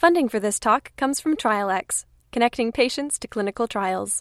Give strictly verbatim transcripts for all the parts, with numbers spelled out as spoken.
Funding for this talk comes from TrialX, connecting patients to clinical trials.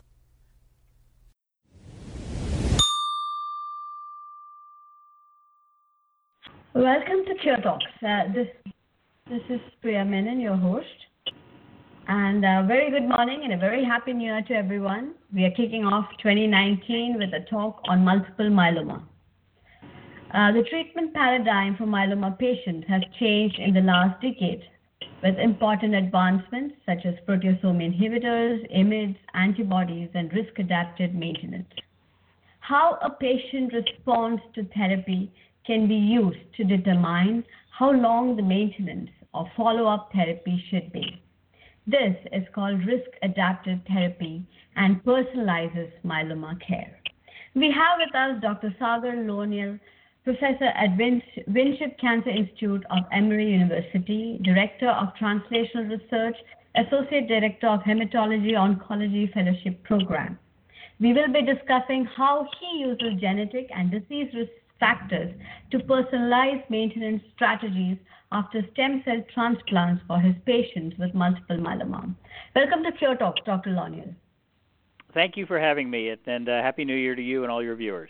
Welcome to Cure Talks. Uh, this, this is Priya Menon, your host. And a very good morning and a very happy new year to everyone. We are kicking off twenty nineteen with a talk on multiple myeloma. Uh, the treatment paradigm for myeloma patients has changed in the last decade with important advancements such as proteasome inhibitors, I M I Ds, antibodies, and risk-adapted maintenance. How a patient responds to therapy can be used to determine how long the maintenance or follow-up therapy should be. This is called risk-adapted therapy and personalizes myeloma care. We have with us Doctor Sagar Lonial, Professor at Winship Cancer Institute of Emory University, Director of Translational Research, Associate Director of Hematology Oncology Fellowship Program. We will be discussing how he uses genetic and disease risk factors to personalize maintenance strategies after stem cell transplants for his patients with multiple myeloma. Welcome to Cure Talk, Doctor Lonial. Thank you for having me, and uh, Happy New Year to you and all your viewers.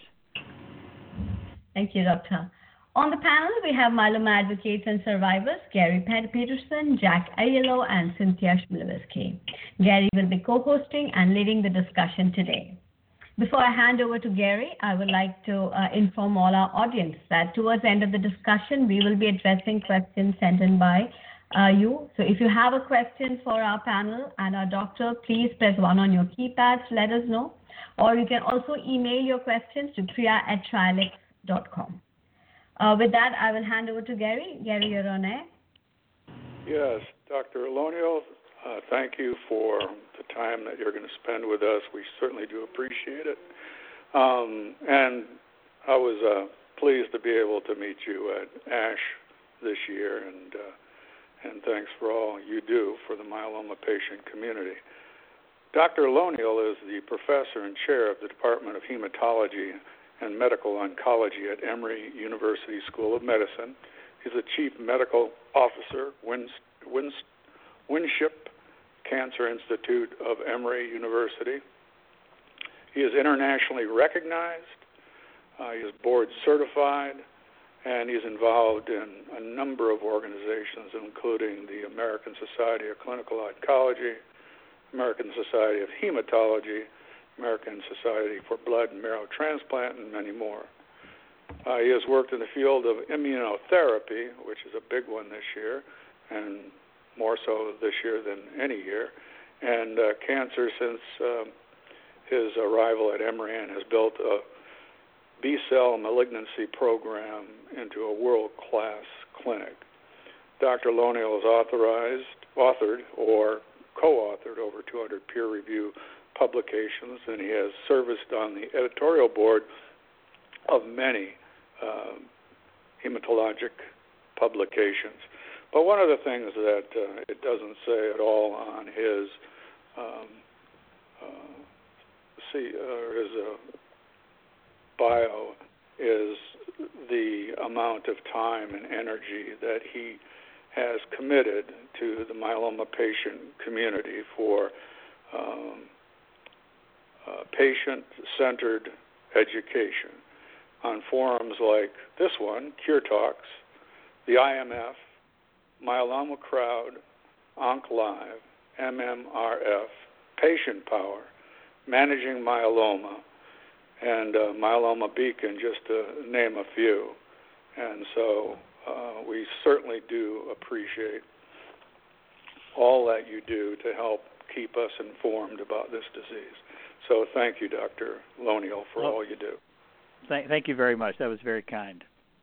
Thank you, Doctor. On the panel, we have myeloma advocates and survivors, Gary Peterson, Jack Aiello, and Cynthia Schmielewski. Gary will be co-hosting and leading the discussion today. Before I hand over to Gary, I would like to uh, inform all our audience that towards the end of the discussion, we will be addressing questions sent in by uh, you. So if you have a question for our panel and our doctor, please press one on your keypads, let us know. Or you can also email your questions to priya at trialx dot com. Uh, with that, I will hand over to Gary. Gary, you're on air. Yes, Doctor Lonial, uh, thank you for the time that you're going to spend with us. We certainly do appreciate it. Um, and I was uh, pleased to be able to meet you at ASH this year, and uh, and thanks for all you do for the myeloma patient community. Doctor Lonial is the professor and chair of the Department of Hematology and Medical Oncology at Emory University School of Medicine. He's the chief medical officer, Winst, Winst, Winship Cancer Institute of Emory University. He is internationally recognized, uh, he is board certified, and he's involved in a number of organizations, including the American Society of Clinical Oncology, American Society of Hematology, American Society for Blood and Marrow Transplant, and many more. Uh, he has worked in the field of immunotherapy, which is a big one this year, and more so this year than any year, and uh, cancer since uh, his arrival at Emory, and has built a B-cell malignancy program into a world-class clinic. Doctor Lonial has authorized, authored or co-authored over two hundred peer-reviewed publications, and he has serviced on the editorial board of many uh, hematologic publications. But one of the things that uh, it doesn't say at all on his um, uh, see, uh, his uh, bio is the amount of time and energy that he has committed to the myeloma patient community for um, Uh, patient-centered education on forums like this one, Cure Talks, the I M F, Myeloma Crowd, OncLive, M M R F, Patient Power, Managing Myeloma, and uh, Myeloma Beacon, just to name a few. And so uh, we certainly do appreciate all that you do to help keep us informed about this disease. So thank you, Doctor Lonial, for well, all you do. Th- thank you very much. That was very kind.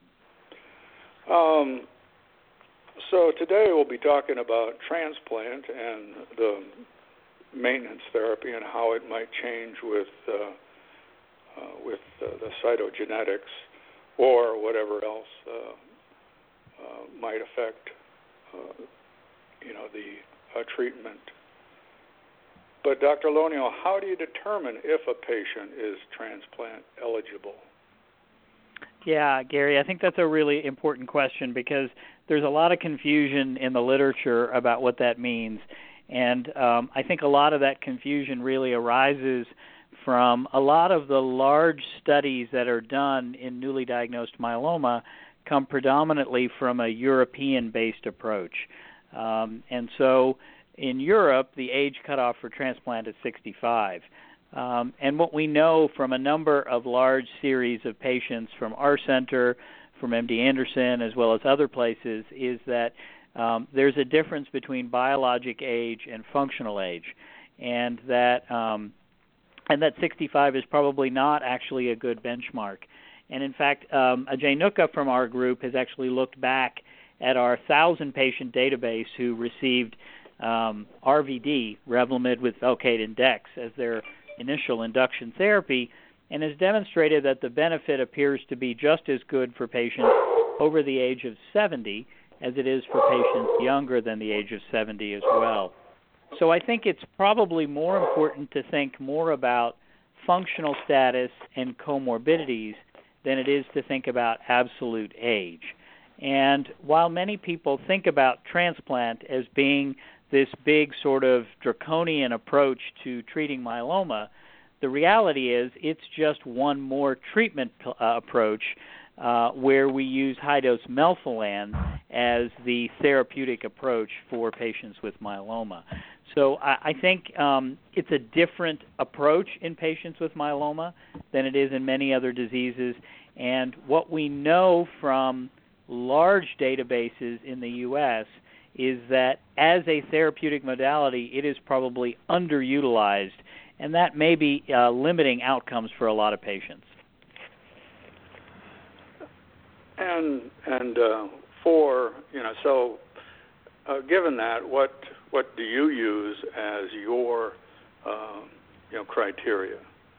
Um, so today we'll be talking about transplant and the maintenance therapy and how it might change with uh, uh, with uh, the cytogenetics or whatever else uh, uh, might affect uh, you know the uh, treatment. But Doctor Lonial, how do you determine if a patient is transplant eligible? Yeah, Gary, I think that's a really important question because there's a lot of confusion in the literature about what that means. And um, I think a lot of that confusion really arises from a lot of the large studies that are done in newly diagnosed myeloma come predominantly from a European-based approach. Um, and so in Europe, the age cutoff for transplant is sixty-five. Um, and what we know from a number of large series of patients from our center, from M D Anderson, as well as other places, is that um, there's a difference between biologic age and functional age, and that um, and that sixty-five is probably not actually a good benchmark. And in fact, um, Ajay Nuka from our group has actually looked back at our one thousand patient database who received um, R V D, Revlimid with Velcade and Dex, as their initial induction therapy, and has demonstrated that the benefit appears to be just as good for patients over the age of seventy as it is for patients younger than the age of seventy as well. So I think it's probably more important to think more about functional status and comorbidities than it is to think about absolute age. And while many people think about transplant as being this big sort of draconian approach to treating myeloma, the reality is it's just one more treatment uh, approach uh, where we use high-dose melphalan as the therapeutic approach for patients with myeloma. So I, I think um, it's a different approach in patients with myeloma than it is in many other diseases. And what we know from large databases in the U S is that as a therapeutic modality, it is probably underutilized, and that may be uh, limiting outcomes for a lot of patients. And and uh, for you know, so uh, given that, what what do you use as your uh, you know criteria?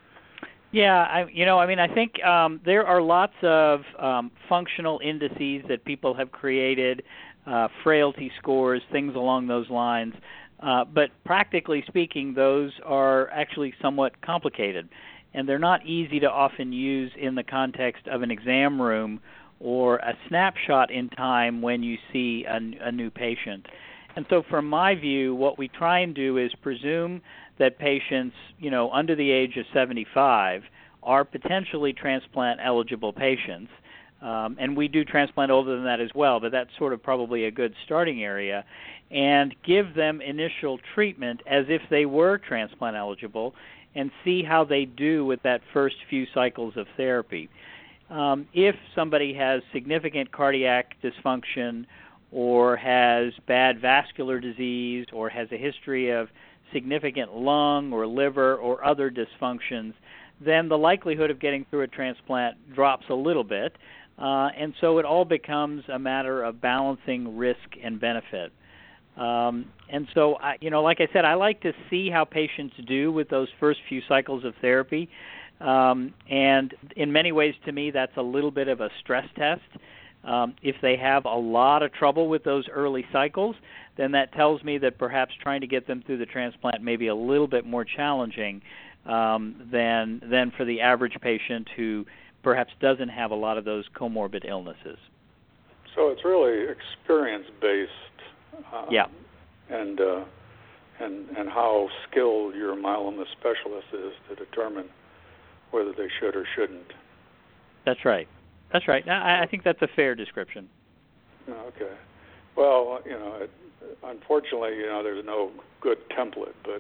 Yeah, I, you know, I mean, I think um, there are lots of um, functional indices that people have created, uh, frailty scores, things along those lines. Uh, but practically speaking, those are actually somewhat complicated, and they're not easy to often use in the context of an exam room or a snapshot in time when you see a, a new patient. And so from my view, what we try and do is presume that patients, you know, under the age of seventy-five are potentially transplant-eligible patients. Um, and we do transplant older than that as well, but that's sort of probably a good starting area, and give them initial treatment as if they were transplant-eligible and see how they do with that first few cycles of therapy. Um, if somebody has significant cardiac dysfunction or has bad vascular disease or has a history of significant lung or liver or other dysfunctions, then the likelihood of getting through a transplant drops a little bit. Uh, and so it all becomes a matter of balancing risk and benefit. Um, and so, I, you know, like I said, I like to see how patients do with those first few cycles of therapy. Um, and in many ways, to me, that's a little bit of a stress test. Um, if they have a lot of trouble with those early cycles, then that tells me that perhaps trying to get them through the transplant may be a little bit more challenging um, than than for the average patient who perhaps doesn't have a lot of those comorbid illnesses. So it's really experience-based. Um, yeah. And uh, and and how skilled your myeloma specialist is to determine whether they should or shouldn't. That's right. That's right. I, I think that's a fair description. Okay. Well, you know, it, unfortunately, you know, there's no good template, but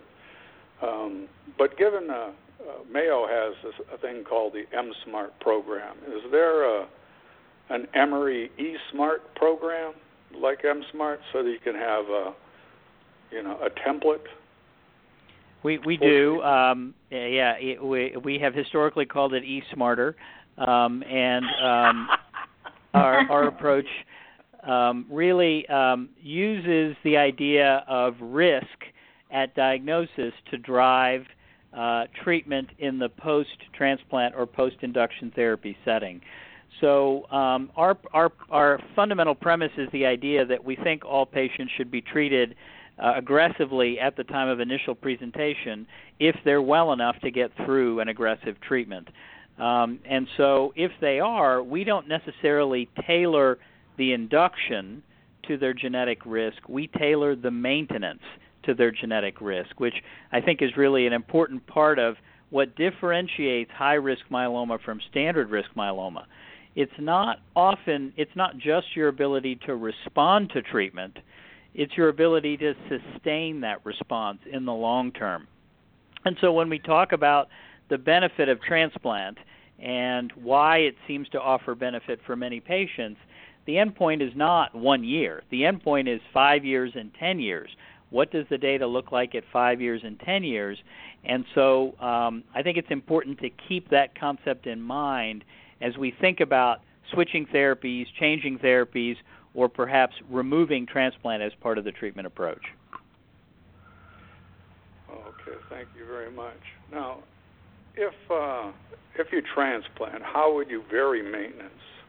um, but given uh, uh, Mayo has this, a thing called the M SMART program. Is there a, an Emory E SMART program like M SMART so that you can have a, you know, a template? We we do. Um, yeah, it, we we have historically called it E SMARTer. Um, and um, our, our approach um, really um, uses the idea of risk at diagnosis to drive uh, treatment in the post-transplant or post-induction therapy setting. So um, our, our, our fundamental premise is the idea that we think all patients should be treated uh, aggressively at the time of initial presentation if they're well enough to get through an aggressive treatment. Um, and so if they are, we don't necessarily tailor the induction to their genetic risk, we tailor the maintenance to their genetic risk, which I think is really an important part of what differentiates high-risk myeloma from standard-risk myeloma. It's not often, it's not just your ability to respond to treatment, it's your ability to sustain that response in the long term. And so when we talk about the benefit of transplant and why it seems to offer benefit for many patients, the endpoint is not one year. The endpoint is five years and ten years. What does the data look like at five years and ten years? And so um, I think it's important to keep that concept in mind as we think about switching therapies, changing therapies, or perhaps removing transplant as part of the treatment approach. Okay, thank you very much. Now, if uh, if you transplant, how would you vary maintenance?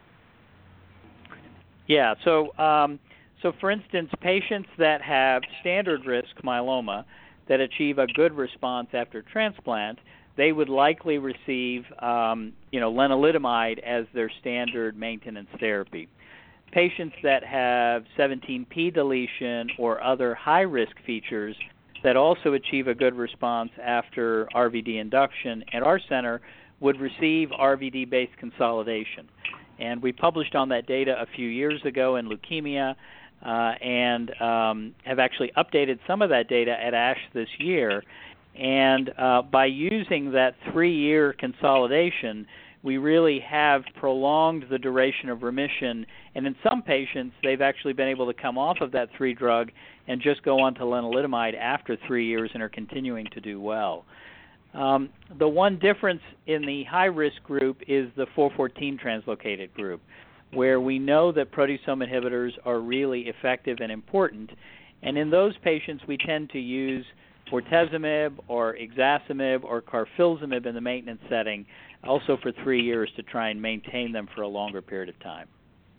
Yeah, so um, so for instance, patients that have standard risk myeloma that achieve a good response after transplant, they would likely receive um, you know, lenalidomide as their standard maintenance therapy. Patients that have seventeen p deletion or other high-risk features that also achieve a good response after R V D induction at our center would receive R V D-based consolidation. And we published on that data a few years ago in Leukemia uh, and um, have actually updated some of that data at ASH this year. And uh, by using that three-year consolidation, we really have prolonged the duration of remission. And in some patients, they've actually been able to come off of that three drug and just go on to lenalidomide after three years and are continuing to do well. Um, the one difference in the high-risk group is the four fourteen translocated group, where we know that proteasome inhibitors are really effective and important. And in those patients, we tend to use bortezomib or ixazomib or carfilzomib in the maintenance setting, also for three years to try and maintain them for a longer period of time.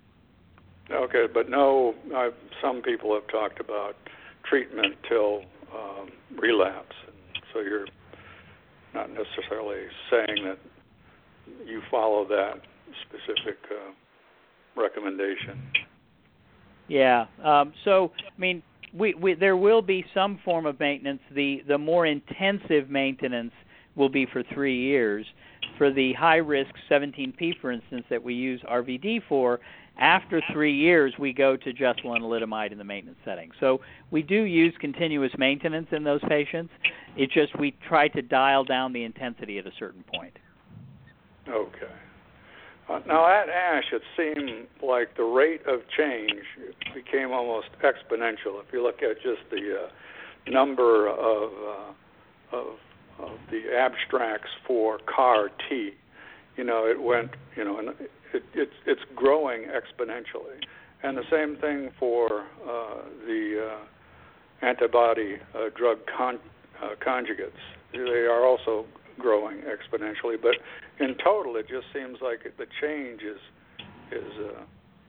Okay, but no, uh, some people have talked about treatment till um, relapse, and so you're not necessarily saying that you follow that specific uh, recommendation. Yeah, um, so, I mean, we, we, there will be some form of maintenance. The, the more intensive maintenance will be for three years. For the high-risk seventeen p, for instance, that we use R V D for, after three years, we go to just lenalidomide in the maintenance setting. So we do use continuous maintenance in those patients. It's just we try to dial down the intensity at a certain point. Okay. Uh, now, at ASH, it seemed like the rate of change became almost exponential. If you look at just the uh, number of, uh, of of the abstracts for C A R T, you know, it went, you know, and it, it's it's growing exponentially. And the same thing for uh, the uh, antibody uh, drug con- uh, conjugates. They are also growing exponentially, but in total, it just seems like the change is is uh,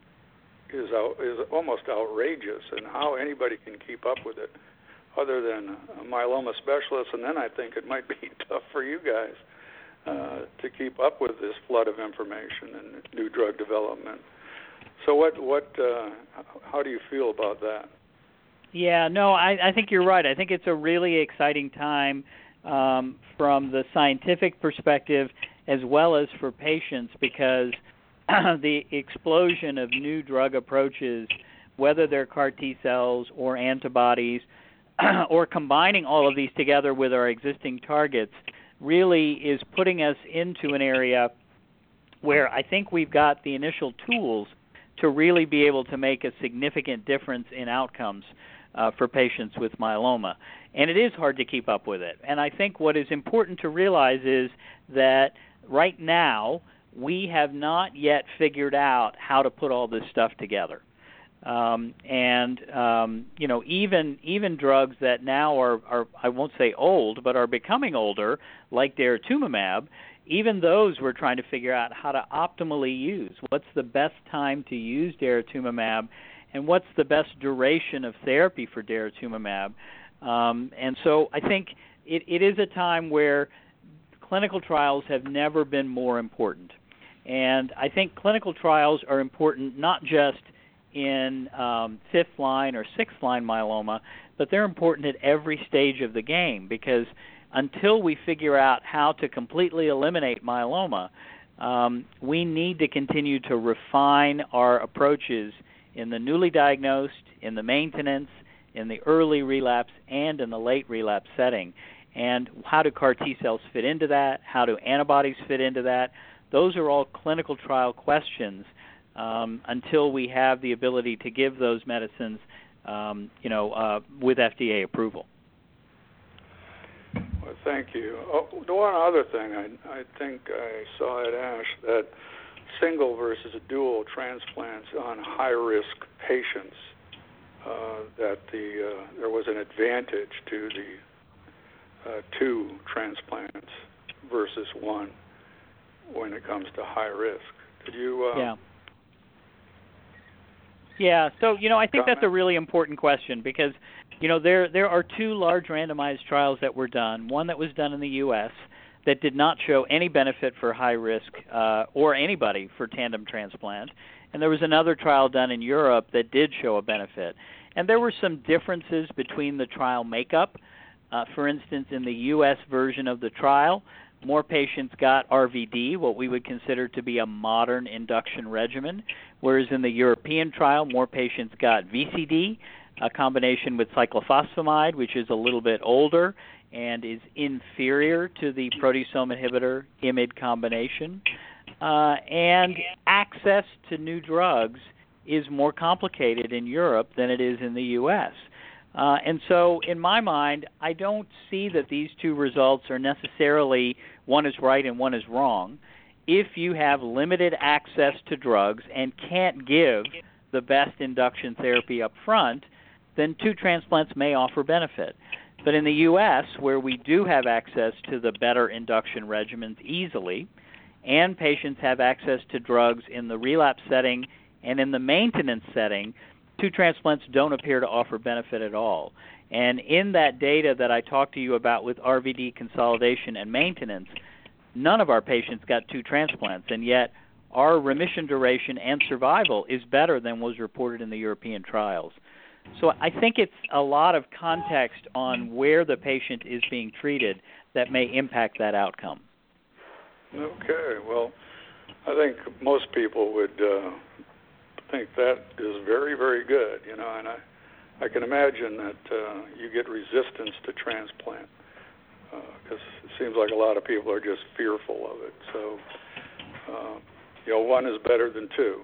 is out, is almost outrageous, and how anybody can keep up with it, other than a myeloma specialist. And then I think it might be tough for you guys uh, to keep up with this flood of information and new drug development. So, what what uh, how do you feel about that? Yeah, no, I, I think you're right. I think it's a really exciting time um, from the scientific perspective as well as for patients, because the explosion of new drug approaches, whether they're C A R T cells or antibodies, or combining all of these together with our existing targets, really is putting us into an area where I think we've got the initial tools to really be able to make a significant difference in outcomes uh, for patients with myeloma. And it is hard to keep up with it. And I think what is important to realize is that right now we have not yet figured out how to put all this stuff together. Um, and, um, you know, even even drugs that now are, are, I won't say old, but are becoming older, like daratumumab, even those we're trying to figure out how to optimally use. What's the best time to use daratumumab, and what's the best duration of therapy for daratumumab? Um, and so I think it, it is a time where clinical trials have never been more important. And I think clinical trials are important not just in um, fifth line or sixth line myeloma, but they're important at every stage of the game, because until we figure out how to completely eliminate myeloma, um, we need to continue to refine our approaches in the newly diagnosed, in the maintenance, in the early relapse, and in the late relapse setting. And how do CAR T cells fit into that? How do antibodies fit into that? Those are all clinical trial questions um, until we have the ability to give those medicines, um, you know, uh, with F D A approval. Well, thank you. Oh, the one other thing I, I think I saw at ASH, that single versus dual transplants on high-risk patients, uh, that the uh, there was an advantage to the uh, two transplants versus one when it comes to high risk. Did you? Uh, yeah. Yeah. So you know, I think comment? that's a really important question, because you know there there are two large randomized trials that were done. One that was done in the U S that did not show any benefit for high risk uh, or anybody for tandem transplant, and there was another trial done in Europe that did show a benefit. And there were some differences between the trial makeup. Uh, for instance, in the U S version of the trial, more patients got R V D, what we would consider to be a modern induction regimen, whereas in the European trial, more patients got V C D, a combination with cyclophosphamide, which is a little bit older and is inferior to the proteasome inhibitor I M I D combination. Uh, and access to new drugs is more complicated in Europe than it is in the U S Uh, and so, in my mind, I don't see that these two results are necessarily one is right and one is wrong. If you have limited access to drugs and can't give the best induction therapy up front, then two transplants may offer benefit. But in the U S, where we do have access to the better induction regimens easily, and patients have access to drugs in the relapse setting and in the maintenance setting, two transplants don't appear to offer benefit at all. And in that data that I talked to you about with R V D consolidation and maintenance, none of our patients got two transplants, and yet our remission duration and survival is better than was reported in the European trials. So I think it's a lot of context on where the patient is being treated that may impact that outcome. Okay, well, I think most people would uh, think that is very, very good, you know, and I, I can imagine that uh, you get resistance to transplant, because uh, it seems like a lot of people are just fearful of it. So, uh, you know, one is better than two.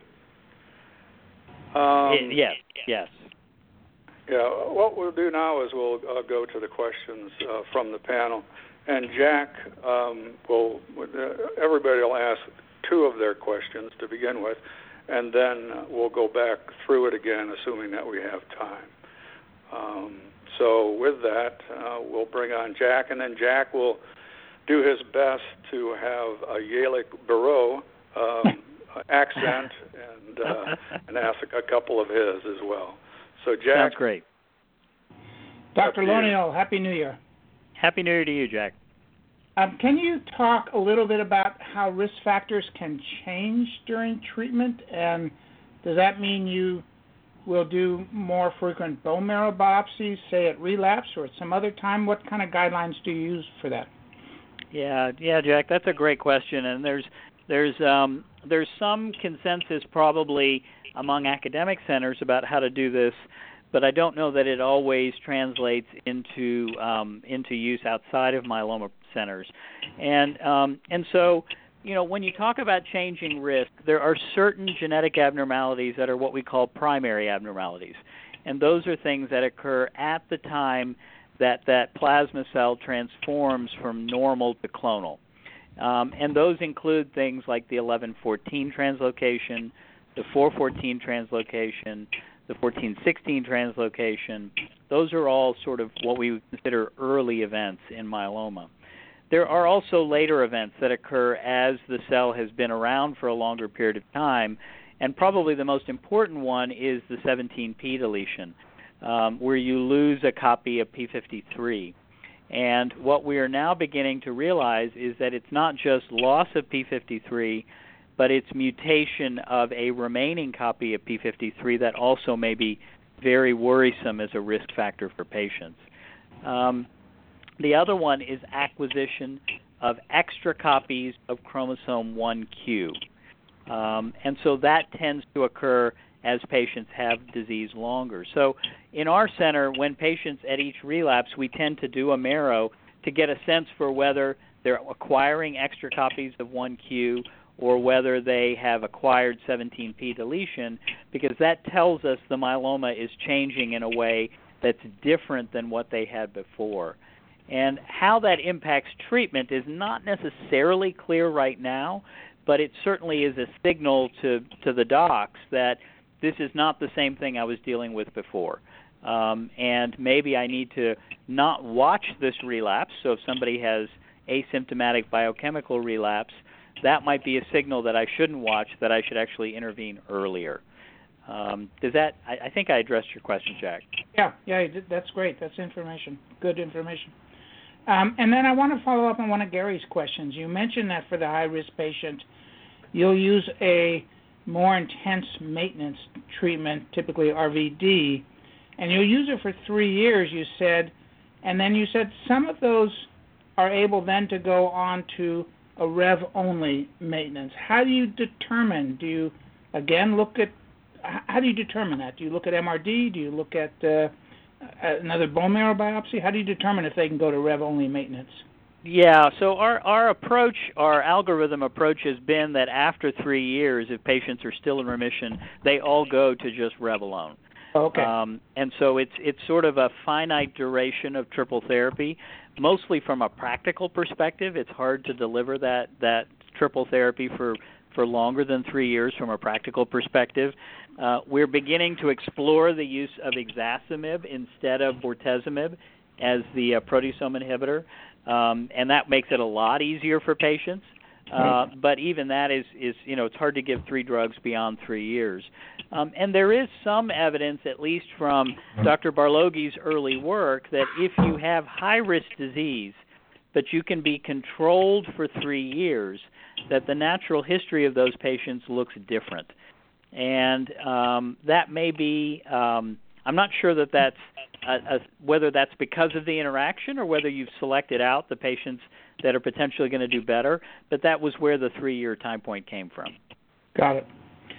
Um, it, yes, yes. Yeah, what we'll do now is we'll uh, go to the questions uh, from the panel. And Jack, um, will uh, everybody will ask two of their questions to begin with, and then we'll go back through it again, assuming that we have time. Um, so with that, uh, we'll bring on Jack, and then Jack will do his best to have a Gaelic Barrow um, accent and uh, and ask a couple of his as well. So Jack, sounds great. Doctor Loniol, Happy New Year. Happy New Year to you, Jack. Um, can you talk a little bit about how risk factors can change during treatment, and does that mean you will do more frequent bone marrow biopsies, say at relapse or at some other time? What kind of guidelines do you use for that? Yeah, yeah, Jack, that's a great question, and there's there's um, there's some consensus probably among academic centers about how to do this, but I don't know that it always translates into um, into use outside of myeloma centers. And um, and so, you know, when you talk about changing risk, there are certain genetic abnormalities that are what we call primary abnormalities. And those are things that occur at the time that that plasma cell transforms from normal to clonal. Um, and those include things like the eleven fourteen translocation, the four fourteen translocation, the fourteen sixteen translocation. Those are all sort of what we would consider early events in myeloma. There are also later events that occur as the cell has been around for a longer period of time, and probably the most important one is the seventeen p deletion, um, where you lose a copy of p fifty-three. And what we are now beginning to realize is that it's not just loss of p fifty-three, but it's mutation of a remaining copy of P fifty-three that also may be very worrisome as a risk factor for patients. Um, the other one is acquisition of extra copies of chromosome one Q. Um, and so that tends to occur as patients have disease longer. So in our center, when patients at each relapse, we tend to do a marrow to get a sense for whether they're acquiring extra copies of one Q or whether they have acquired seventeen p deletion, because that tells us the myeloma is changing in a way that's different than what they had before. And how that impacts treatment is not necessarily clear right now, but it certainly is a signal to, to the docs that this is not the same thing I was dealing with before. Um, and maybe I need to not watch this relapse. So if somebody has asymptomatic biochemical relapse, that might be a signal that I shouldn't watch, that I should actually intervene earlier. Um, does that, I, I think I addressed your question, Jack. Yeah, yeah, that's great. That's information, good information. Um, and then I want to follow up on one of Gary's questions. You mentioned that for the high-risk patient, you'll use a more intense maintenance treatment, typically R V D, and you'll use it for three years, you said, and then you said some of those are able then to go on to a Rev-only maintenance. How do you determine? Do you, again, look at, how do you determine that? Do you look at M R D? Do you look at uh, another bone marrow biopsy? How do you determine if they can go to Rev-only maintenance? Yeah, so our, our approach, our algorithm approach has been that after three years, if patients are still in remission, they all go to just Rev alone. Okay. Um, and so it's it's sort of a finite duration of triple therapy. Mostly from a practical perspective, it's hard to deliver that, that triple therapy for, for longer than three years from a practical perspective. Uh, we're beginning to explore the use of ixazomib instead of bortezomib as the uh, proteasome inhibitor, um, and that makes it a lot easier for patients. Uh, but even that is, is, you know, it's hard to give three drugs beyond three years. Um, and there is some evidence, at least from Doctor Barloghi's early work, that if you have high-risk disease, but you can be controlled for three years, that the natural history of those patients looks different. And um, that may be, um, I'm not sure that that's, a, a, whether that's because of the interaction or whether you've selected out the patients that are potentially going to do better, but that was where the three-year time point came from. Got it.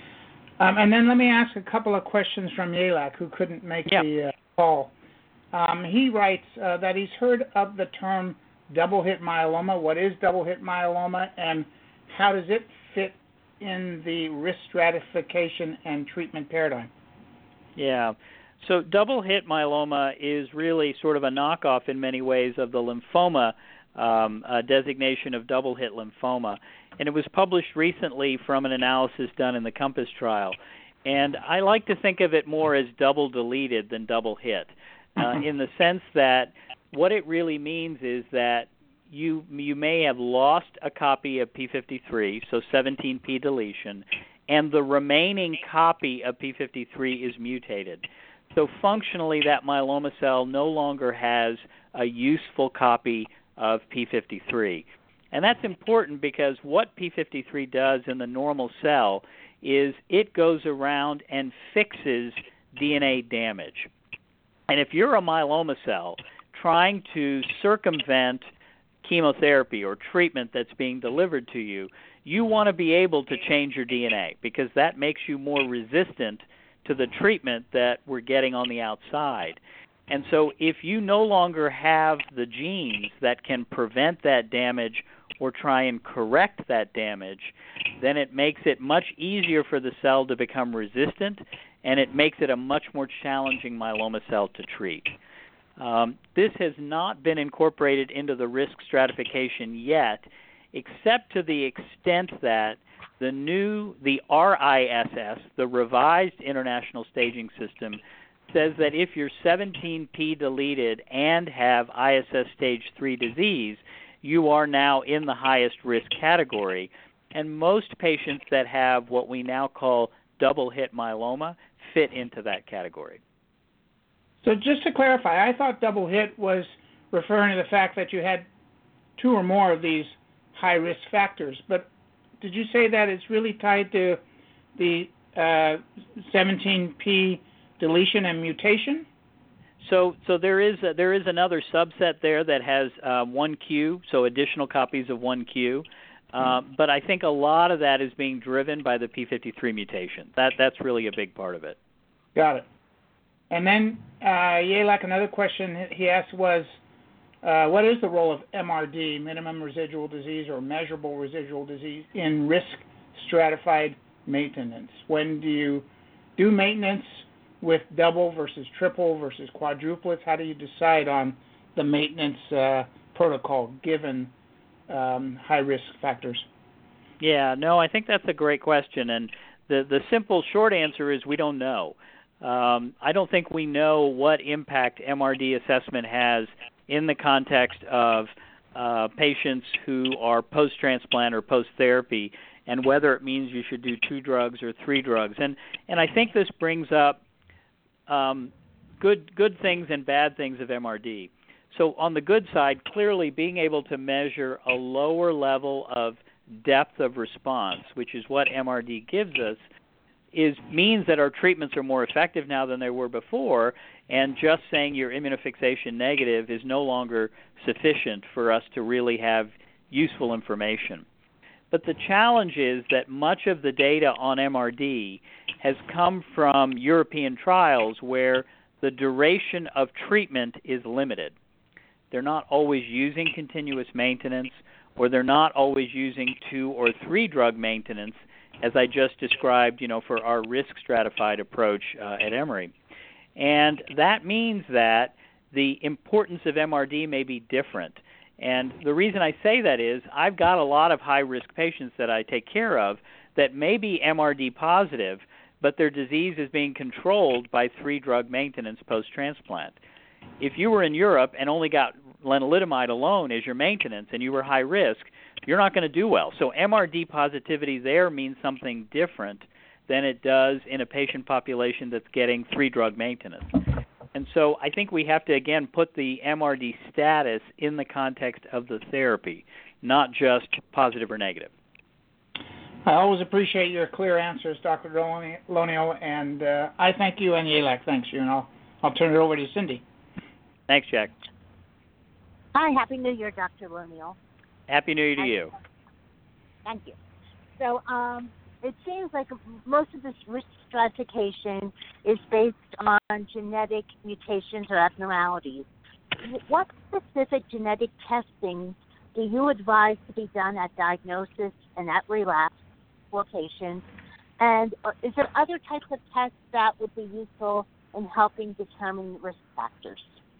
Um, and then let me ask a couple of questions from Yalak, who couldn't make yeah. the uh, call. Um, he writes uh, that he's heard of the term double-hit myeloma. What is double-hit myeloma, and how does it fit in the risk stratification and treatment paradigm? Yeah. So double-hit myeloma is really sort of a knockoff in many ways of the lymphoma um, uh, designation of double-hit lymphoma. And it was published recently from an analysis done in the COMPASS trial. And I like to think of it more as double-deleted than double-hit, uh, in the sense that what it really means is that you you may have lost a copy of P fifty-three, so seventeen p deletion, and the remaining copy of P fifty-three is mutated. So functionally, that myeloma cell no longer has a useful copy of P fifty-three. And that's important because what P fifty-three does in the normal cell is it goes around and fixes D N A damage. And if you're a myeloma cell trying to circumvent chemotherapy or treatment that's being delivered to you, you want to be able to change your D N A because that makes you more resistant to the treatment that we're getting on the outside. And so if you no longer have the genes that can prevent that damage or try and correct that damage, then it makes it much easier for the cell to become resistant, and it makes it a much more challenging myeloma cell to treat. Um, this has not been incorporated into the risk stratification yet, except to the extent that the new, the R I S S, the revised International Staging System, says that if you're seventeen p deleted and have I S S stage three disease, you are now in the highest risk category. And most patients that have what we now call double-hit myeloma fit into that category. So just to clarify, I thought double-hit was referring to the fact that you had two or more of these high-risk factors, but did you say that it's really tied to the uh, seventeen p deletion and mutation? So, so there is a, there is another subset there that has uh, one Q, so additional copies of one Q. Uh, but I think a lot of that is being driven by the P fifty-three mutation. That that's really a big part of it. Got it. And then uh, Yalak, another question he asked was, uh, what is the role of M R D, minimum residual disease or measurable residual disease, in risk stratified maintenance? When do you do maintenance with double versus triple versus quadruplets? How do you decide on the maintenance uh, protocol given um, high-risk factors? Yeah, no, I think that's a great question. And the, the simple short answer is we don't know. Um, I don't think we know what impact M R D assessment has in the context of uh, patients who are post-transplant or post-therapy, and whether it means you should do two drugs or three drugs. And and I think this brings up um, good good things and bad things of M R D. So on the good side, clearly being able to measure a lower level of depth of response, which is what M R D gives us, is means that our treatments are more effective now than they were before, and just saying you're immunofixation negative is no longer sufficient for us to really have useful information. But the challenge is that much of the data on M R D has come from European trials where the duration of treatment is limited. They're not always using continuous maintenance, or they're not always using two or three drug maintenance, as I just described, you know, for our risk stratified approach uh, at Emory. And that means that the importance of M R D may be different. And the reason I say that is I've got a lot of high-risk patients that I take care of that may be M R D positive, but their disease is being controlled by three-drug maintenance post-transplant. If you were in Europe and only got lenalidomide alone as your maintenance and you were high risk, you're not going to do well. So M R D positivity there means something different than it does in a patient population that's getting three-drug maintenance. And so I think we have to, again, put the M R D status in the context of the therapy, not just positive or negative. I always appreciate your clear answers, Doctor Lonio, and uh, I thank you, and Yalak thanks you, and I'll, I'll turn it over to Cindy. Thanks, Jack. Hi, Happy New Year, Doctor Lonio. Happy New Year to you. Thank you. So um, it seems like most of this risk stratification is based on genetic mutations or abnormalities. What specific genetic testing do you advise to be done at diagnosis and at relapse for patients? And is there other types of tests that would be useful in helping determine risk factors?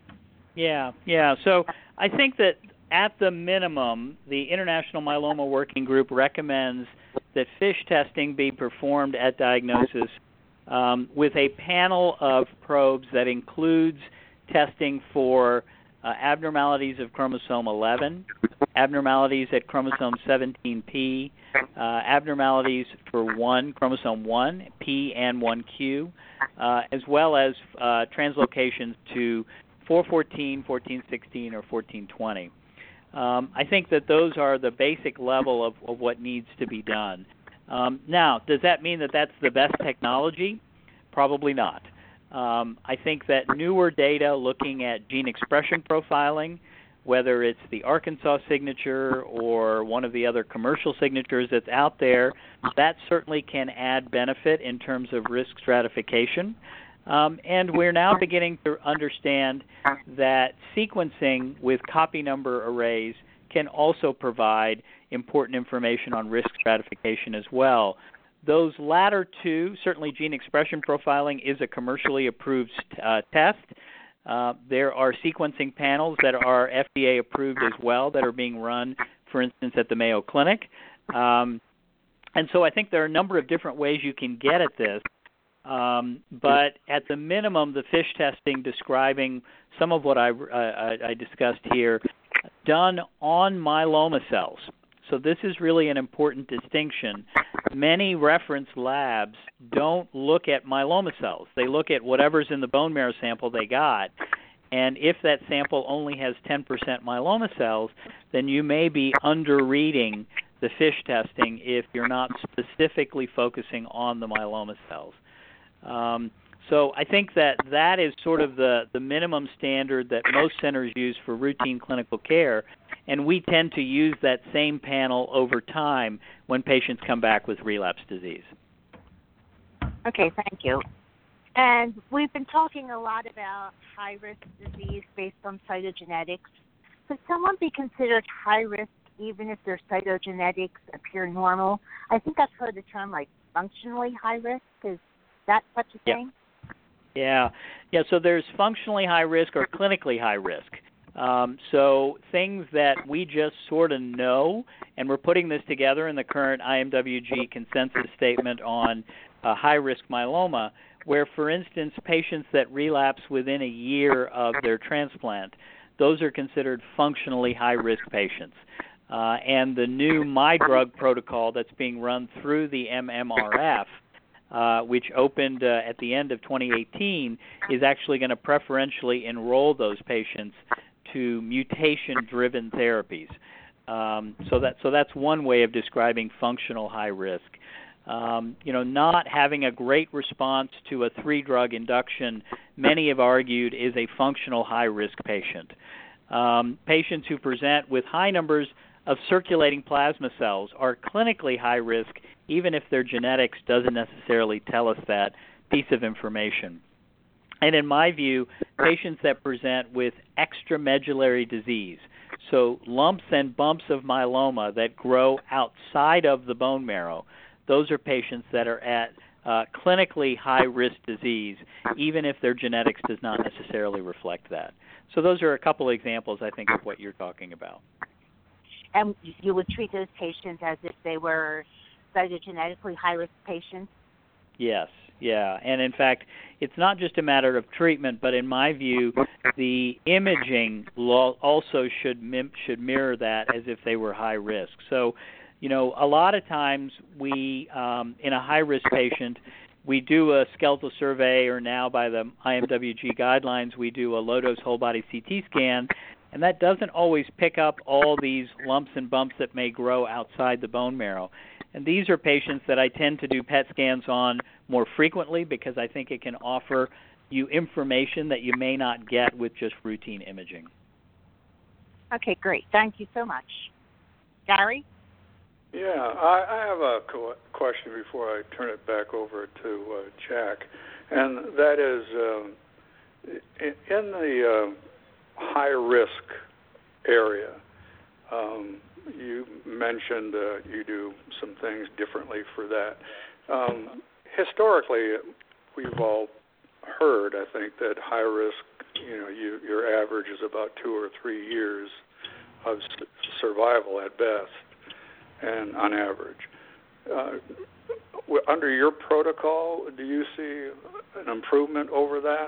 Yeah, yeah. So I think that at the minimum, the International Myeloma Working Group recommends that FISH testing be performed at diagnosis um, with a panel of probes that includes testing for uh, abnormalities of chromosome eleven, abnormalities at chromosome seventeen p, uh, abnormalities for one, chromosome one, P and one Q, uh, as well as uh, translocations to four fourteen, fourteen sixteen, or fourteen twenty. Um, I think that those are the basic level of, of what needs to be done. Um, now, does that mean that that's the best technology? Probably not. Um, I think that newer data looking at gene expression profiling, whether it's the Arkansas signature or one of the other commercial signatures that's out there, that certainly can add benefit in terms of risk stratification. Um, and we're now beginning to understand that sequencing with copy number arrays can also provide important information on risk stratification as well. Those latter two, certainly gene expression profiling is a commercially approved uh, test. Uh, there are sequencing panels that are F D A approved as well that are being run, for instance, at the Mayo Clinic. Um, and so I think there are a number of different ways you can get at this. Um, but at the minimum, the FISH testing describing some of what I, uh, I discussed here, done on myeloma cells. So this is really an important distinction. Many reference labs don't look at myeloma cells. They look at whatever's in the bone marrow sample they got. And if that sample only has ten percent myeloma cells, then you may be under-reading the FISH testing if you're not specifically focusing on the myeloma cells. Um, so I think that that is sort of the, the minimum standard that most centers use for routine clinical care, and we tend to use that same panel over time when patients come back with relapse disease. Okay, thank you. And we've been talking a lot about high-risk disease based on cytogenetics. Could someone be considered high-risk even if their cytogenetics appear normal? I think I've heard the term like functionally high-risk. Is that such a thing? Yeah. Yeah, so there's functionally high-risk or clinically high-risk. Um, so things that we just sort of know, and we're putting this together in the current I M W G consensus statement on uh, high-risk myeloma, where, for instance, patients that relapse within a year of their transplant, those are considered functionally high-risk patients. Uh, and the new MyDrug protocol that's being run through the M M R F, uh, which opened uh, at the end of twenty eighteen, is actually going to preferentially enroll those patients to mutation-driven therapies. Um, so that so that's one way of describing functional high risk. Um, you know, not having a great response to a three-drug induction, many have argued, is a functional high-risk patient. Um, patients who present with high numbers of circulating plasma cells are clinically high risk, even if their genetics doesn't necessarily tell us that piece of information. And in my view, patients that present with extramedullary disease, so lumps and bumps of myeloma that grow outside of the bone marrow, those are patients that are at uh, clinically high-risk disease, even if their genetics does not necessarily reflect that. So those are a couple of examples, I think, of what you're talking about. And you would treat those patients as if they were cytogenetically high-risk patients? Yes, yeah. And in fact, it's not just a matter of treatment, but in my view, the imaging also should mim- should mirror that as if they were high risk. So, you know, a lot of times we, um, in a high-risk patient, we do a skeletal survey, or now by the I M W G guidelines, we do a low-dose whole-body C T scan, and that doesn't always pick up all these lumps and bumps that may grow outside the bone marrow. And these are patients that I tend to do P E T scans on more frequently because I think it can offer you information that you may not get with just routine imaging. Okay, great. Thank you so much. Gary? Yeah, I, I have a co- question before I turn it back over to uh, Jack, and that is uh, in the uh, high-risk area, um, you mentioned uh, you do some things differently for that. Um, historically, we've all heard, I think, that high risk, you know, you, your average is about two or three years of s- survival at best, and on average. Uh, under your protocol, do you see an improvement over that?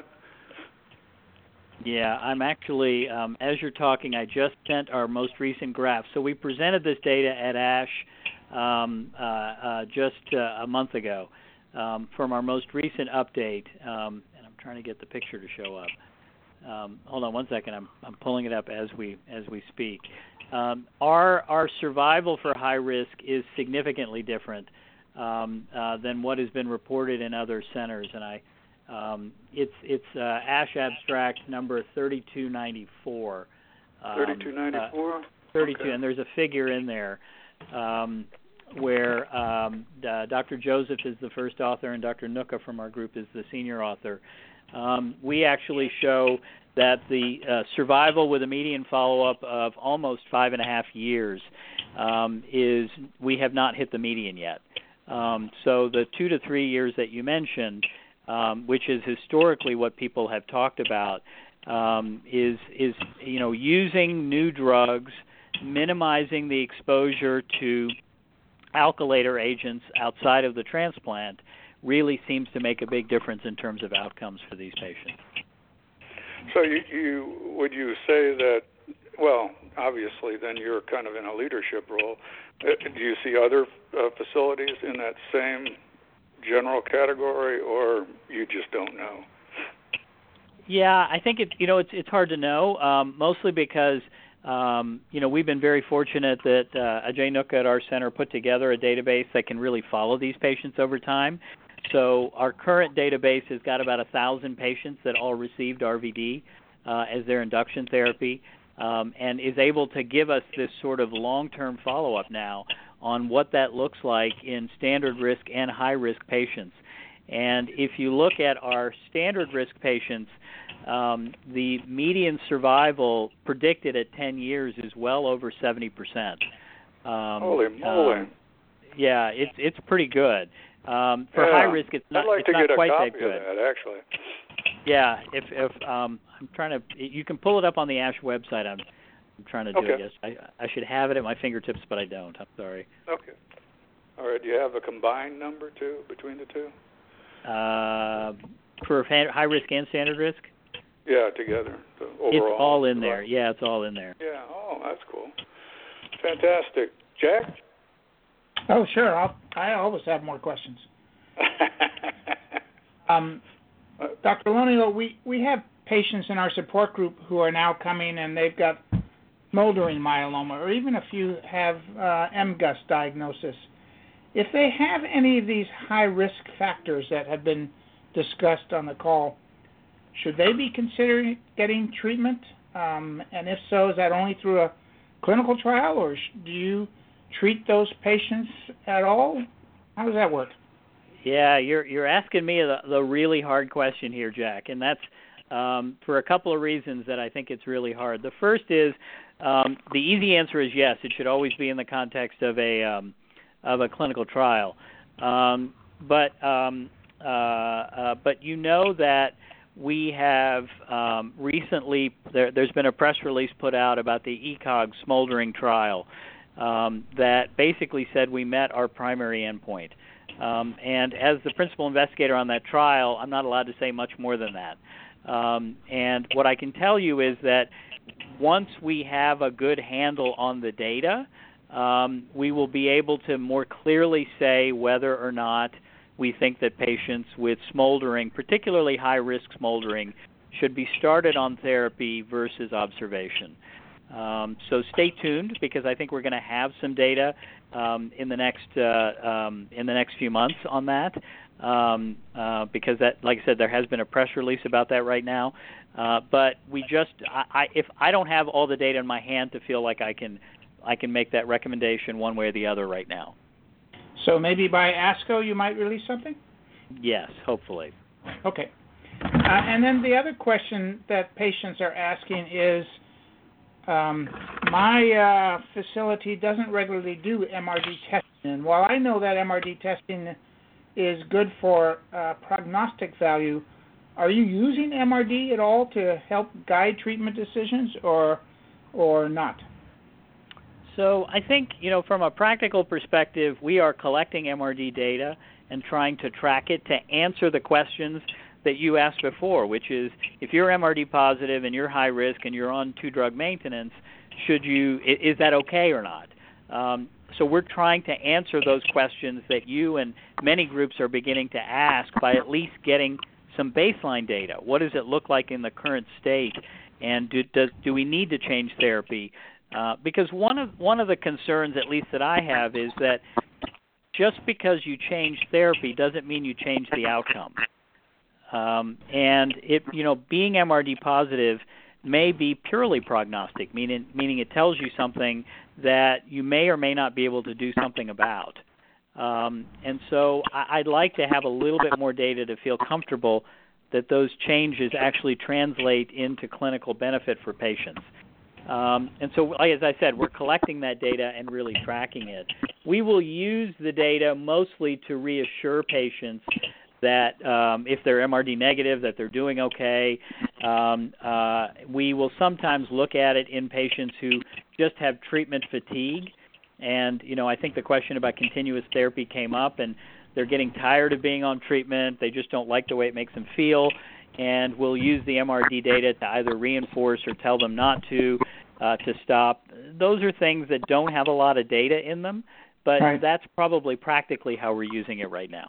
Yeah, I'm actually, um, as you're talking, I just sent our most recent graph. So we presented this data at ASH um, uh, uh, just uh, a month ago um, from our most recent update, um, and I'm trying to get the picture to show up. Um, hold on one second. I'm, I'm pulling it up as we as we speak. Um, our our survival for high risk is significantly different um, uh, than what has been reported in other centers, and I. Um, it's it's uh, ASH abstract number thirty-two ninety-four. Um, thirty-two ninety-four? Uh, thirty-two, okay. And there's a figure in there um, where um, uh, Doctor Joseph is the first author and Doctor Nuka from our group is the senior author. Um, we actually show that the uh, survival with a median follow-up of almost five and a half years um, is, we have not hit the median yet. Um, so the two to three years that you mentioned, Um, which is historically what people have talked about, um, is is you know using new drugs, minimizing the exposure to alkylator agents outside of the transplant, really seems to make a big difference in terms of outcomes for these patients. So you, you would you say that? Well, obviously, then you're kind of in a leadership role. Uh, do you see other uh, facilities in that same general category, or you just don't know? Yeah, I think it. You know, it's it's hard to know, um, mostly because um, you know, we've been very fortunate that uh, Ajay Nukka at our center put together a database that can really follow these patients over time. So our current database has got about one thousand patients that all received R V D uh, as their induction therapy, um, and is able to give us this sort of long-term follow-up now on what that looks like in standard risk and high-risk patients. And if you look at our standard risk patients, um, the median survival predicted at ten years is well over seventy percent. Um, Holy moly. Um, yeah, it's it's pretty good. Um, for yeah. high risk, it's not, I'd like it's to not get quite a copy that good. Of that, actually. Yeah, if if um, I'm trying to, you can pull it up on the ASH website. I'm, I'm trying to do okay. it. Yes, I I should have it at my fingertips, but I don't. I'm sorry. Okay. All right. Do you have a combined number too between the two? Uh, for high risk and standard risk? Yeah, together. The overall. It's all in there. Yeah, it's all in there. Yeah. Oh, that's cool. Fantastic. Jack? Oh, sure. I'll, I always have more questions. um, Doctor Lonio, we, we have patients in our support group who are now coming and they've got smoldering myeloma, or even a few have uh, M G U S diagnosis. If they have any of these high-risk factors that have been discussed on the call, should they be considering getting treatment? Um, and if so, is that only through a clinical trial, or sh- do you treat those patients at all? How does that work? Yeah, you're you're asking me the, the really hard question here, Jack, and that's um, for a couple of reasons that I think it's really hard. The first is um, the easy answer is yes. It should always be in the context of a um, of a clinical trial, um, but um, uh, uh, but you know that we have um, recently there, there's been a press release put out about the E C O G smoldering trial um, that basically said we met our primary endpoint. Um, and as the principal investigator on that trial, I'm not allowed to say much more than that. Um, and what I can tell you is that once we have a good handle on the data, um, we will be able to more clearly say whether or not we think that patients with smoldering, particularly high-risk smoldering, should be started on therapy versus observation. Um, so stay tuned, because I think we're going to have some data um, in the next uh, um, in the next few months on that. Um, uh, because that, like I said, there has been a press release about that right now. Uh, but we just, I, I, if I don't have all the data in my hand to feel like I can, I can make that recommendation one way or the other right now. So maybe by ASCO you might release something? Yes, hopefully. Okay. Uh, and then the other question that patients are asking is, um, my uh, facility doesn't regularly do M R D testing. And while I know that M R D testing is good for uh, prognostic value, are you using M R D at all to help guide treatment decisions, or or not? So I think, you know, from a practical perspective, we are collecting M R D data and trying to track it to answer the questions that you asked before, which is, if you're M R D positive and you're high risk and you're on two-drug maintenance, should you, is that okay or not? Um, so we're trying to answer those questions that you and many groups are beginning to ask by at least getting some baseline data. What does it look like in the current state, and do, does, do we need to change therapy? Uh, because one of one of the concerns, at least that I have, is that just because you change therapy doesn't mean you change the outcome. Um, and it, you know, being M R D positive may be purely prognostic, meaning meaning it tells you something that you may or may not be able to do something about. Um, and so I, I'd like to have a little bit more data to feel comfortable that those changes actually translate into clinical benefit for patients. Um, and so, as I said, we're collecting that data and really tracking it. We will use the data mostly to reassure patients that um, if they're M R D negative, that they're doing okay. Um, uh, we will sometimes look at it in patients who just have treatment fatigue. And, you know, I think the question about continuous therapy came up, and they're getting tired of being on treatment. They just don't like the way it makes them feel. And we'll use the M R D data to either reinforce or tell them not to, uh, to stop. Those are things that don't have a lot of data in them, but right. That's probably practically how we're using it right now.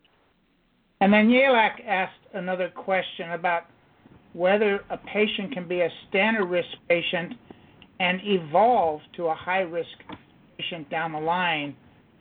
And then Yalak asked another question about whether a patient can be a standard risk patient and evolve to a high-risk patient down the line.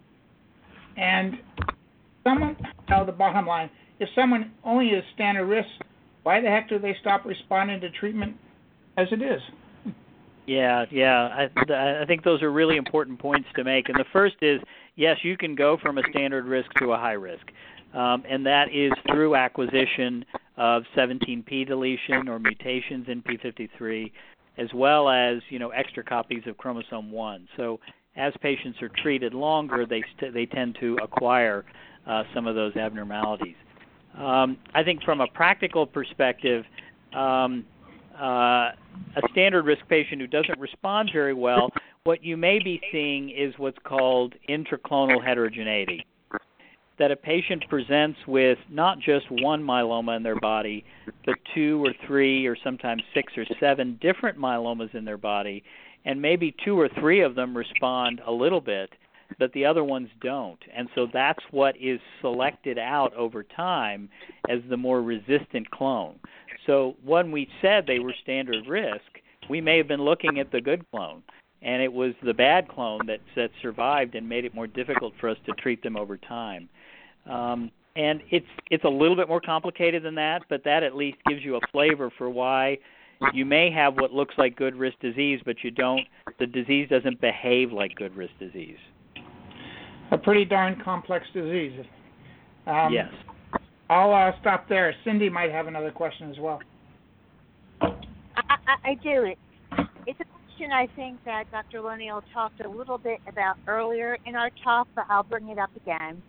And someone, now the bottom line, if someone only is standard risk, why the heck do they stop responding to treatment as it is? Yeah, yeah. I, I think those are really important points to make. And the first is, yes, you can go from a standard risk to a high risk. Um, and that is through acquisition of seventeen p deletion or mutations in p fifty-three, as well as, you know, extra copies of chromosome one. So as patients are treated longer, they st- they tend to acquire uh, some of those abnormalities. Um, I think from a practical perspective, um, uh, a standard risk patient who doesn't respond very well, what you may be seeing is what's called intraclonal heterogeneity. That a patient presents with not just one myeloma in their body, but two or three or sometimes six or seven different myelomas in their body, and maybe two or three of them respond a little bit, but the other ones don't. And so that's what is selected out over time as the more resistant clone. So when we said they were standard risk, we may have been looking at the good clone, and it was the bad clone that, that survived and made it more difficult for us to treat them over time. Um, and it's it's a little bit more complicated than that, but that at least gives you a flavor for why you may have what looks like good risk disease, but you don't. The disease doesn't behave like good risk disease. A pretty darn complex disease. Um, yes. I'll uh, stop there. Cindy might have another question as well. I, I, I do. It. It's a question I think that Doctor Loniol talked a little bit about earlier in our talk, but I'll bring it up again.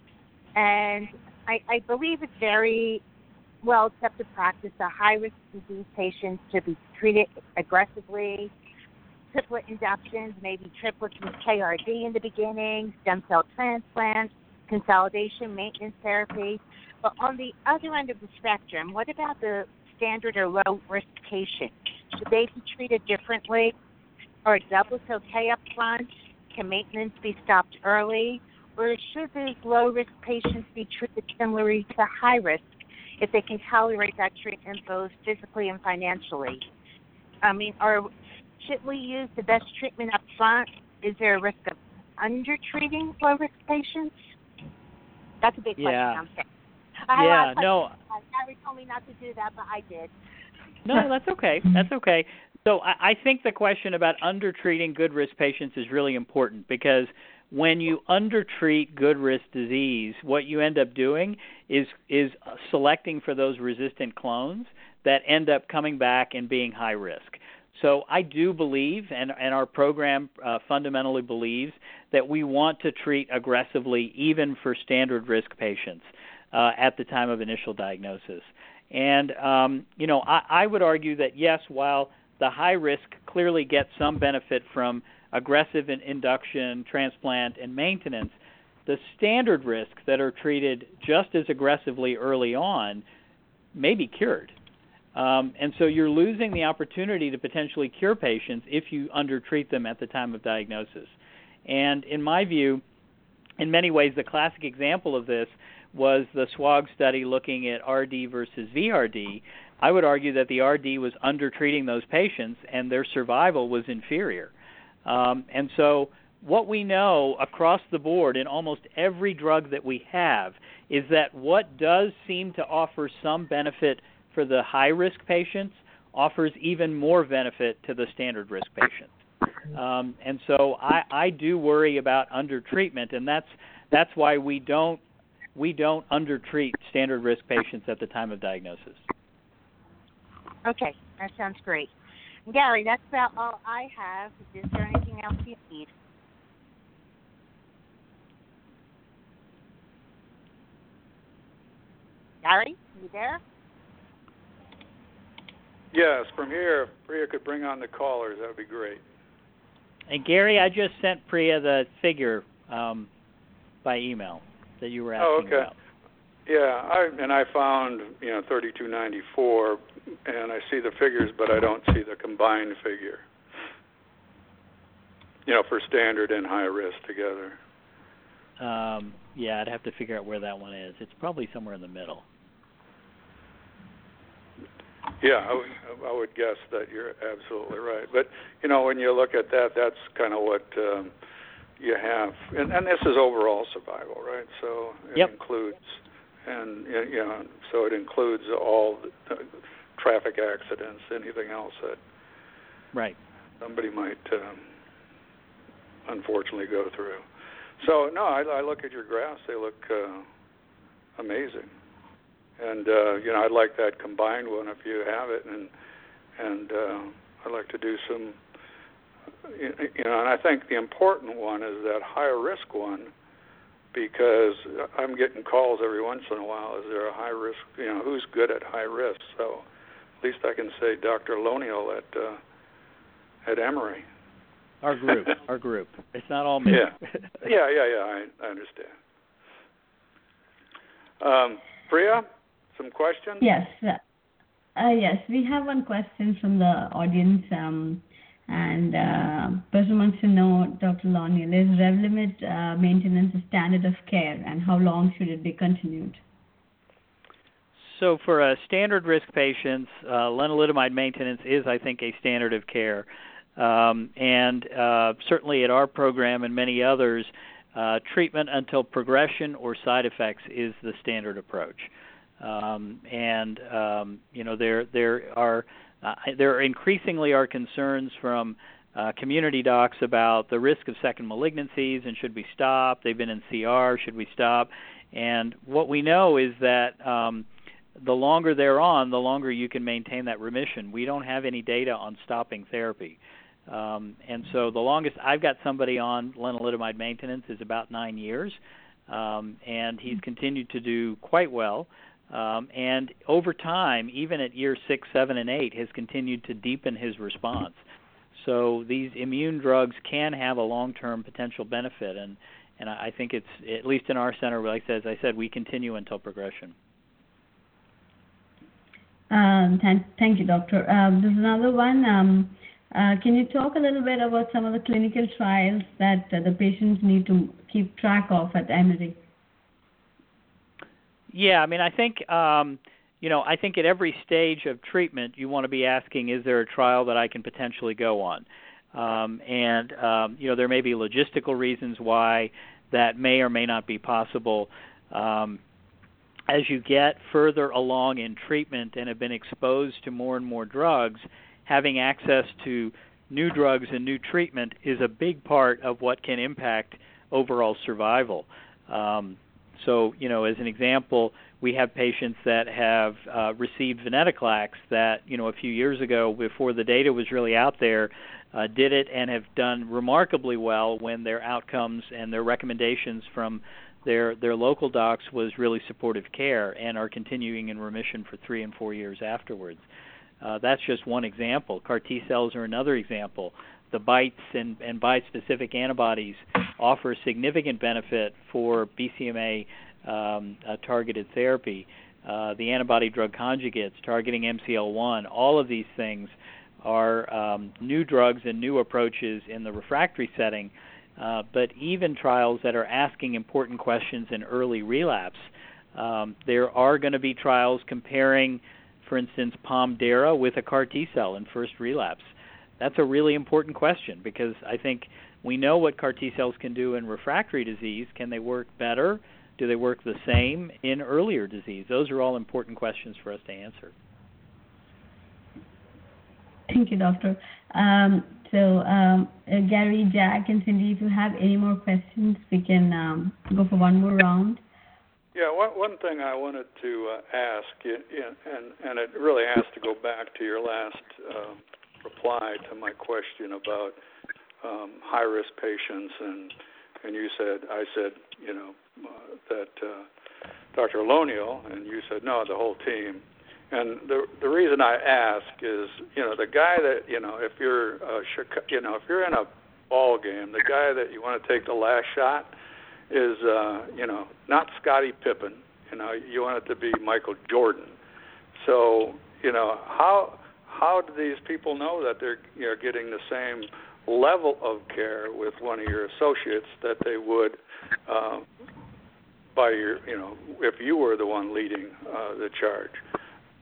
And I, I believe it's very well accepted practice that high-risk disease patients to be treated aggressively, triplet inductions, maybe triplets with K R D in the beginning, stem cell transplants, consolidation, maintenance therapy. But on the other end of the spectrum, what about the standard or low-risk patient? Should they be treated differently? Or doublets okay up front? Can maintenance be stopped early? Or should these low-risk patients be treated similarly to high-risk if they can tolerate that treatment both physically and financially? I mean, or should we use the best treatment up front? Is there a risk of under-treating low-risk patients? That's a big question, yeah. I'm saying. I yeah, no. Gary told me not to do that, but I did. No, that's okay. That's okay. So I, I think the question about under-treating good-risk patients is really important, because when you undertreat good risk disease, what you end up doing is is selecting for those resistant clones that end up coming back and being high risk. So I do believe, and, and our program uh, fundamentally believes, that we want to treat aggressively even for standard risk patients uh, at the time of initial diagnosis. And, um, you know, I, I would argue that, yes, while the high risk clearly gets some benefit from aggressive induction, transplant, and maintenance, the standard risks that are treated just as aggressively early on may be cured. Um, and so you're losing the opportunity to potentially cure patients if you undertreat them at the time of diagnosis. And in my view, in many ways, the classic example of this was the SWOG study looking at R D versus V R D. I would argue that the R D was undertreating those patients and their survival was inferior. Um, and so what we know across the board in almost every drug that we have is that what does seem to offer some benefit for the high-risk patients offers even more benefit to the standard-risk patients. Um, and so I, I do worry about undertreatment, and that's that's why we don't we don't undertreat standard-risk patients at the time of diagnosis. Okay, that sounds great. Gary, that's about all I have. Is there anything else you need? Gary, are you there? Yes, from here, if Priya could bring on the callers, that would be great. And Gary, I just sent Priya the figure um, by email that you were asking oh, okay. about. Yeah, I, and I found, you know, thirty-two ninety-four, and I see the figures, but I don't see the combined figure, you know, for standard and high risk together. Um, yeah, I'd have to figure out where that one is. It's probably somewhere in the middle. Yeah, I would, I would guess that you're absolutely right. But, you know, when you look at that, that's kind of what um, you have. And, and this is overall survival, right? So it yep. includes, and, you know, so it includes all the, the traffic accidents, anything else that right. somebody might um, unfortunately go through. So, no, I, I look at your graphs. They look uh, amazing. And, uh, you know, I'd like that combined one if you have it. And, and uh, I'd like to do some, you know, and I think the important one is that higher risk one, because I'm getting calls every once in a while, is there a high risk, you know, who's good at high risk? So at least I can say Doctor Lonial at, uh, at Emory. Our group, our group. It's not all me. Yeah, yeah, yeah, yeah. I, I understand. Um, Priya, some questions? Yes, uh, yes. We have one question from the audience, um, and uh, person wants to know, Doctor Lonial, is Revlimid uh, maintenance a standard of care, and how long should it be continued? So for uh, standard risk patients, uh, lenalidomide maintenance is, I think, a standard of care. Um, and uh, certainly at our program and many others, uh, treatment until progression or side effects is the standard approach. Um, and um, you know there there are uh, there increasingly are concerns from uh, community docs about the risk of second malignancies and should we stop? They've been in C R, should we stop? And what we know is that um, the longer they're on, the longer you can maintain that remission. We don't have any data on stopping therapy. Um, and so the longest I've got somebody on lenalidomide maintenance is about nine years, um, and he's continued to do quite well. Um, and over time, even at year six, seven, and eight, has continued to deepen his response. So these immune drugs can have a long-term potential benefit, and, and I think it's, at least in our center, like as I said, we continue until progression. Um, th- thank you, Doctor. Um, there's another one. Um, Uh, can you talk a little bit about some of the clinical trials that uh, the patients need to keep track of at Emory? Yeah, I mean, I think, um, you know, I think at every stage of treatment, you want to be asking, is there a trial that I can potentially go on? Um, and, um, you know, there may be logistical reasons why that may or may not be possible. Um, as you get further along in treatment and have been exposed to more and more drugs, having access to new drugs and new treatment is a big part of what can impact overall survival. Um, so, you know, as an example, we have patients that have uh, received venetoclax that, you know, a few years ago, before the data was really out there, uh, did it and have done remarkably well when their outcomes and their recommendations from their their local docs was really supportive care and are continuing in remission for three and four years afterwards. Uh, that's just one example. C A R T cells are another example. The BiTEs and, and bispecific antibodies offer significant benefit for B C M A um, uh, targeted therapy. Uh, the antibody drug conjugates targeting M C L one, all of these things are um, new drugs and new approaches in the refractory setting, uh, but even trials that are asking important questions in early relapse. Um, there are going to be trials comparing, for instance, Pomdera with a C A R T cell in first relapse. That's a really important question because I think we know what C A R T cells can do in refractory disease. Can they work better? Do they work the same in earlier disease? Those are all important questions for us to answer. Thank you, Doctor. Um, so, um, uh, Gary, Jack, and Cindy, if you have any more questions, we can um, go for one more round. Yeah, one, one thing I wanted to uh, ask, you, you, and, and it really has to go back to your last uh, reply to my question about um, high-risk patients, and and you said, I said, you know, uh, that uh, Doctor Lonial, and you said, no, the whole team. And the the reason I ask is, you know, the guy that, you know, if you're, uh, you know, if you're in a ball game, the guy that you want to take the last shot is, uh, you know, not Scottie Pippen. You know, you want it to be Michael Jordan. So, you know, how how do these people know that they're, you know, getting the same level of care with one of your associates that they would uh, by your, you know, if you were the one leading uh, the charge?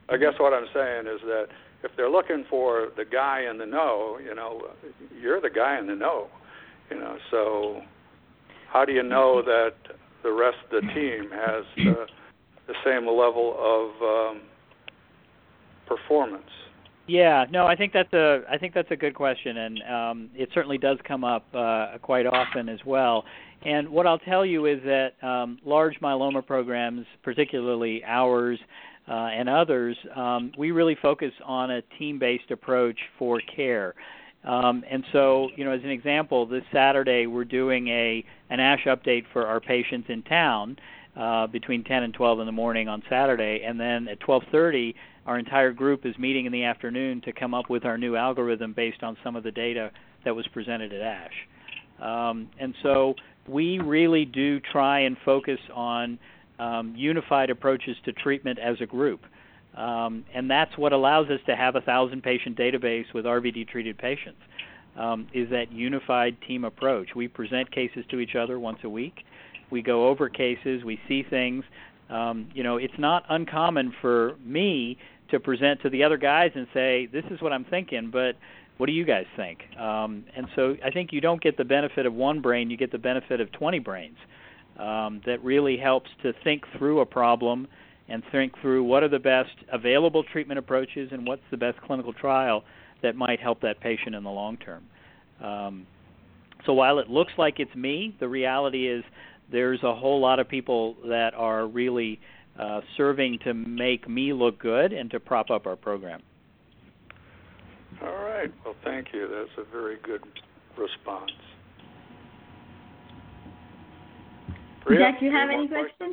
I guess what I'm saying is that if they're looking for the guy in the know, you know, you're the guy in the know, you know. So how do you know that the rest of the team has uh, the same level of um, performance? Yeah, no, I think that's a I think that's a good question, and um, it certainly does come up uh, quite often as well. And what I'll tell you is that um, large myeloma programs, particularly ours uh, and others, um, we really focus on a team-based approach for care. Um, and so, you know, as an example, this Saturday we're doing a an ASH update for our patients in town uh, between ten and twelve in the morning on Saturday, and then at twelve thirty our entire group is meeting in the afternoon to come up with our new algorithm based on some of the data that was presented at ASH. Um, and so we really do try and focus on um, unified approaches to treatment as a group. Um, and that's what allows us to have a thousand patient database with R V D treated patients, um, is that unified team approach. We present cases to each other once a week. We go over cases. We see things. Um, you know, it's not uncommon for me to present to the other guys and say, this is what I'm thinking, but what do you guys think? Um, and so I think you don't get the benefit of one brain, you get the benefit of twenty brains. Um, that really helps to think through a problem and think through what are the best available treatment approaches and what's the best clinical trial that might help that patient in the long term. Um, so while it looks like it's me, the reality is there's a whole lot of people that are really uh, serving to make me look good and to prop up our program. All right. Well, thank you. That's a very good response. Priya, Jack, do you have any questions? questions?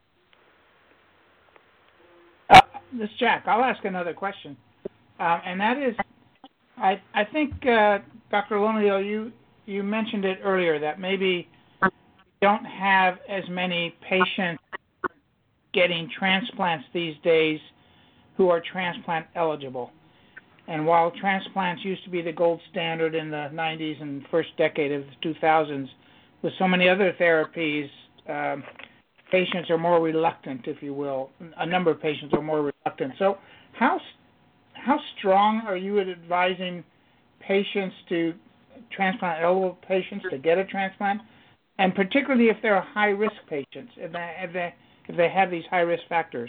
Uh, this is Jack. I'll ask another question, uh, and that is, I I think uh, Doctor Lonio, you you mentioned it earlier that maybe you don't have as many patients getting transplants these days who are transplant eligible. And while transplants used to be the gold standard in the nineties and first decade of the two thousands, with so many other therapies, um, patients are more reluctant, if you will. A number of patients are more reluctant. So how how strong are you at advising patients to transplant eligible patients to get a transplant, and particularly if they're high-risk patients, if they, if they, if they have these high-risk factors?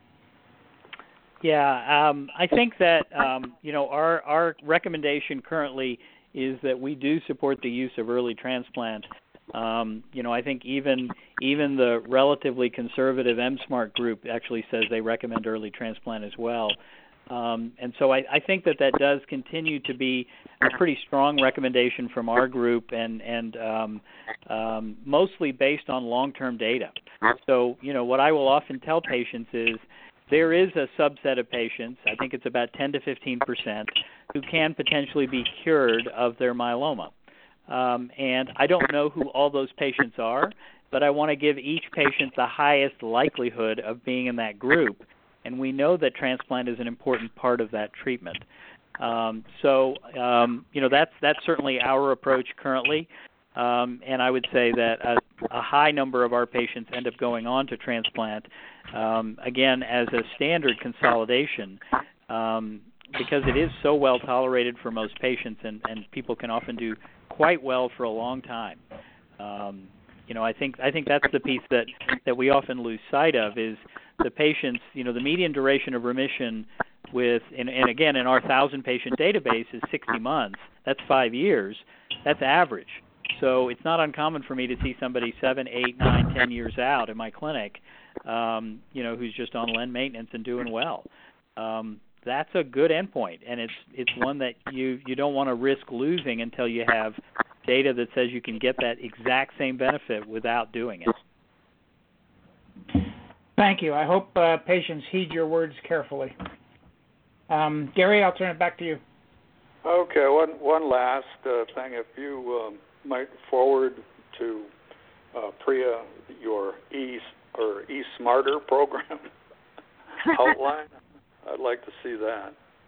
Yeah, um, I think that um, you know our our recommendation currently is that we do support the use of early transplant. Um, you know, I think even even the relatively conservative M SMART group actually says they recommend early transplant as well. Um, and so I, I think that that does continue to be a pretty strong recommendation from our group, and and um, um, mostly based on long-term data. So you know, what I will often tell patients is, there is a subset of patients, I think it's about ten to fifteen percent, who can potentially be cured of their myeloma. Um, and I don't know who all those patients are, but I want to give each patient the highest likelihood of being in that group. And we know that transplant is an important part of that treatment. Um, so, um, you know, that's that's certainly our approach currently. Um, and I would say that a, a high number of our patients end up going on to transplant, um, again, as a standard consolidation, um, because it is so well tolerated for most patients, and, and people can often do quite well for a long time. Um, you know, I think I think that's the piece that, that we often lose sight of is the patients, you know, the median duration of remission with, and, and again, in our one thousand patient database is sixty months. That's five years. That's average. So it's not uncommon for me to see somebody seven, eight, nine, ten years out in my clinic, um, you know, who's just on Len maintenance and doing well. Um, that's a good endpoint, and it's it's one that you, you don't want to risk losing until you have data that says you can get that exact same benefit without doing it. Thank you. I hope uh, patients heed your words carefully. Um, Gary, I'll turn it back to you. Okay, one one last uh, thing. If you um, might forward to uh, Priya your E or E Smarter program outline, I'd like to see that.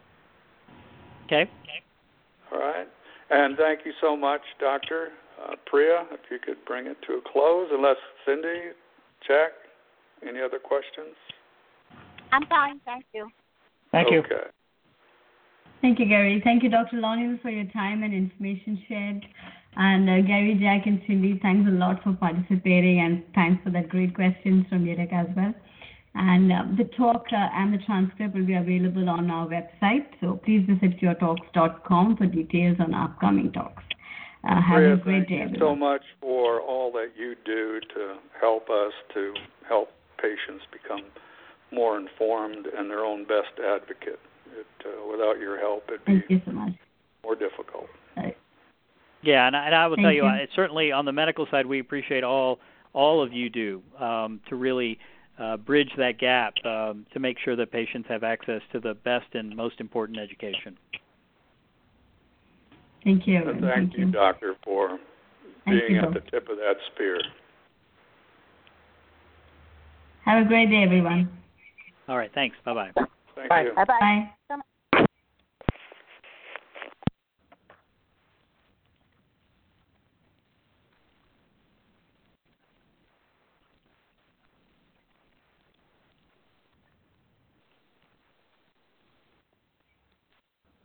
Okay. All right. And thank you so much, Doctor Uh, Priya. If you could bring it to a close, unless Cindy, Jack, any other questions? I'm fine, thank you. Thank you. Okay. Thank you, Gary. Thank you, Doctor Loniel, for your time and information shared. And uh, Gary, Jack, and Cindy, thanks a lot for participating, and thanks for that great questions from Yerek as well. And uh, the talk uh, and the transcript will be available on our website, so please visit your talks dot com for details on upcoming talks. Uh, have Priya, a great thank day, you everyone. so much for all that you do to help us, to help patients become more informed and their own best advocate. It, uh, without your help, it'd be Thank you so much. more difficult. Right. Yeah, and I, and I will Thank tell you, you. I, certainly on the medical side, we appreciate all all of you do um, to really uh, bridge that gap um, to make sure that patients have access to the best and most important education. Thank you. And Thank, thank you, Doctor, for Thank being you at both. the tip of that spear. Have a great day, everyone. All right, thanks. Bye-bye. Thank Bye. you. Bye bye. Bye.